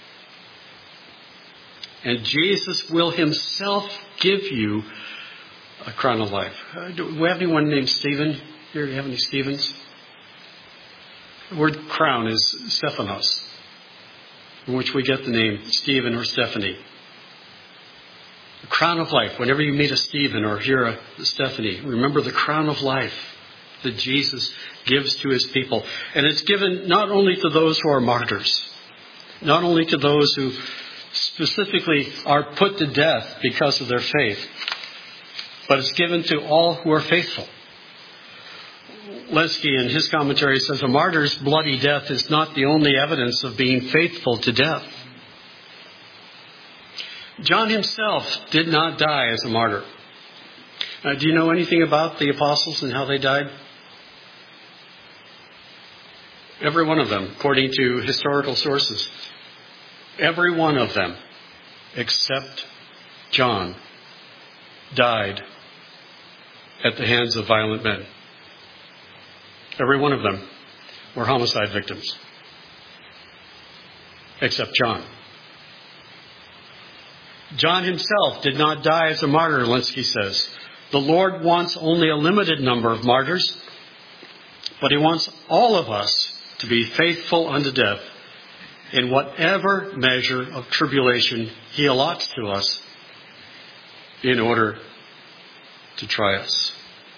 And Jesus will Himself give you a crown of life. Do we have anyone named Stephen here? Do you have any Stephens? The word crown is Stephanos, from which we get the name Stephen or Stephanie. The crown of life. Whenever you meet a Stephen or hear a Stephanie, remember the crown of life that Jesus gives to His people. And it's given not only to those who are martyrs, not only to those who specifically are put to death because of their faith, but it's given to all who are faithful. Lesky, in his commentary, says a martyr's bloody death is not the only evidence of being faithful to death. John himself did not die as a martyr. Do you know anything about the apostles and how they died? Every one of them, according to historical sources, every one of them, except John, died at the hands of violent men. Every one of them were homicide victims, except John. John himself did not die as a martyr, Linsky says. The Lord wants only a limited number of martyrs, but He wants all of us to be faithful unto death in whatever measure of tribulation He allots to us in order to try us.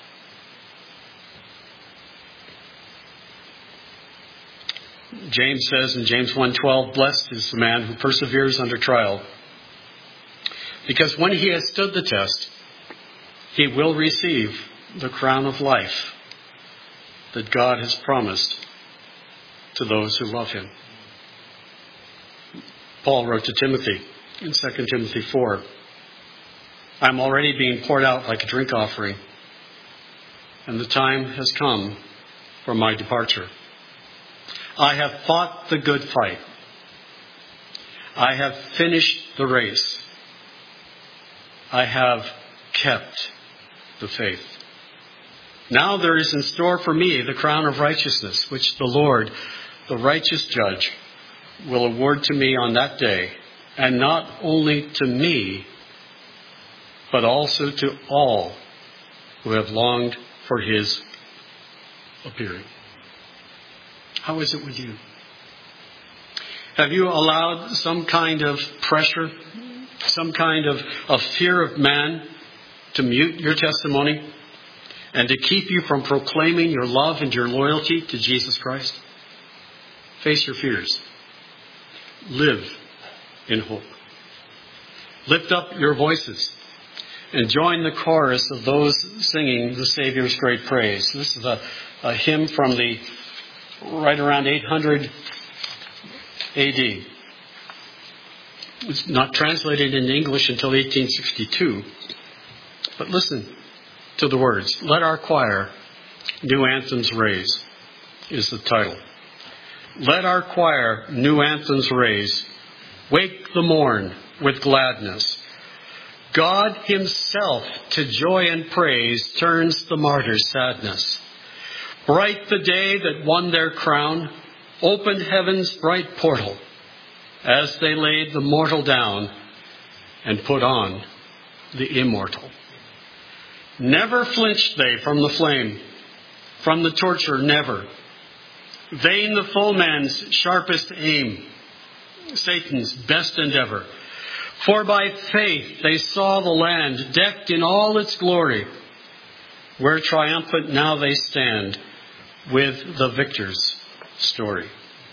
James says in James 1:12, blessed is the man who perseveres under trial, because when he has stood the test, he will receive the crown of life that God has promised to those who love him. Paul wrote to Timothy in 2 Timothy 4, I'm already being poured out like a drink offering, and the time has come for my departure. I have fought the good fight. I have finished the race. I have kept the faith. Now there is in store for me the crown of righteousness, which the Lord, the righteous judge, will award to me on that day, and not only to me, but also to all who have longed for his appearing. How is it with you? Have you allowed some kind of pressure, some kind of fear of man to mute your testimony and to keep you from proclaiming your love and your loyalty to Jesus Christ? Face your fears. Live in hope. Lift up your voices and join the chorus of those singing the Savior's great praise. This is a hymn from the right around 800 A.D. It's not translated into English until 1862. But listen to the words. Let our choir new anthems raise is the title. Let our choir new anthems raise. Wake the morn with gladness. God himself to joy and praise turns the martyr's sadness. Bright the day that won their crown, opened heaven's bright portal, as they laid the mortal down and put on the immortal. Never flinched they from the flame, from the torture never. Vain the foeman's sharpest aim, Satan's best endeavor. For by faith they saw the land decked in all its glory, where triumphant now they stand with the victor's story.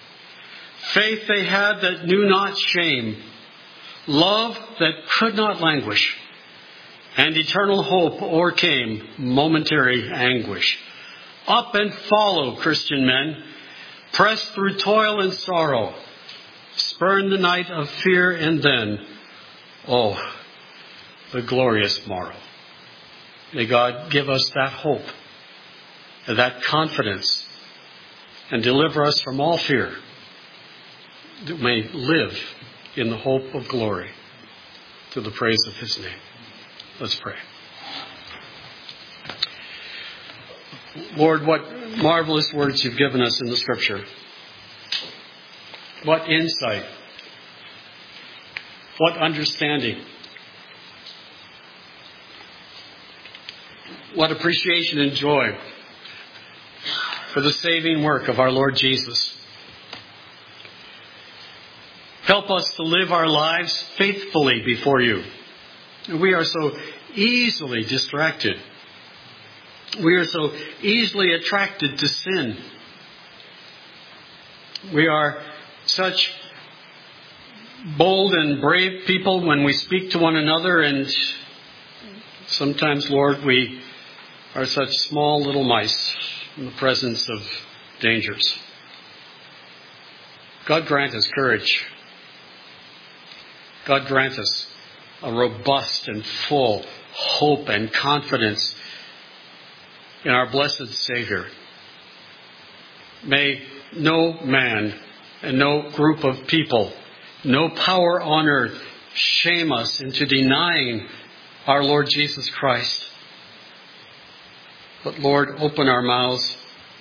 Faith they had that knew not shame, love that could not languish, and eternal hope o'ercame momentary anguish. Up and follow, Christian men, press through toil and sorrow, spurn the night of fear, and then, oh, the glorious morrow. May God give us that hope, that confidence, and deliver us from all fear, that we may live in the hope of glory to the praise of his name. Let's pray. Lord, what marvelous words you've given us in the Scripture. What insight. What understanding. What appreciation and joy for the saving work of our Lord Jesus. Help us to live our lives faithfully before you. We are so easily distracted. We are so easily attracted to sin. We are such bold and brave people when we speak to one another, and sometimes, Lord, we are such small little mice in the presence of dangers. God grant us courage. God grant us a robust and full hope and confidence in our blessed Savior. May no man and no group of people, no power on earth shame us into denying our Lord Jesus Christ. But Lord, open our mouths,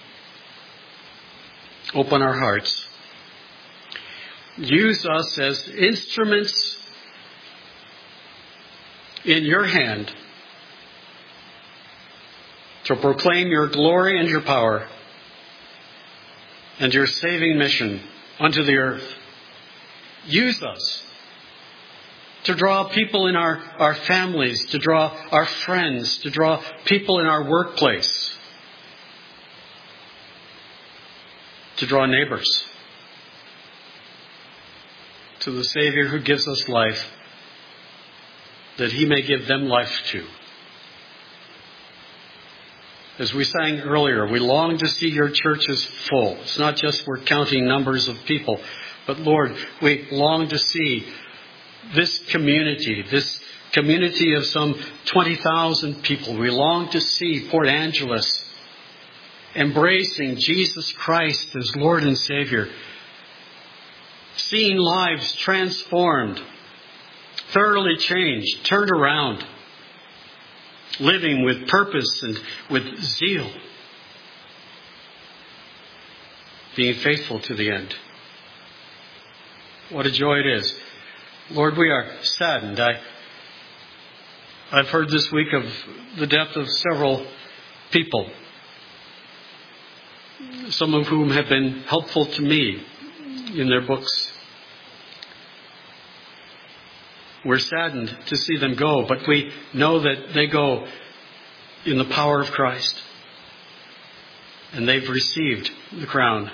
open our hearts. Use us as instruments in your hand to proclaim your glory and your power and your saving mission unto the earth. Use us to draw people in our families, to draw our friends, to draw people in our workplace, to draw neighbors to the Savior who gives us life, that He may give them life too. As we sang earlier, we long to see your churches full. It's not just we're counting numbers of people, but Lord, we long to see this community of some 20,000 people. We long to see Port Angeles embracing Jesus Christ as Lord and Savior, seeing lives transformed, thoroughly changed, turned around, living with purpose and with zeal, being faithful to the end. What a joy it is. Lord, we are saddened. I've heard this week of the death of several people, some of whom have been helpful to me in their books. We're saddened to see them go, but we know that they go in the power of Christ. And they've received the crown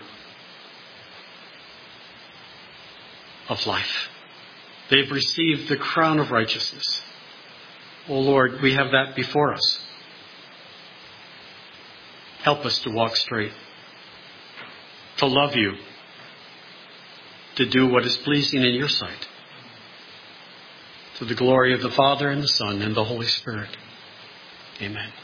of life. They've received the crown of righteousness. Oh Lord, we have that before us. Help us to walk straight, to love you, to do what is pleasing in your sight. To the glory of the Father and the Son and the Holy Spirit. Amen.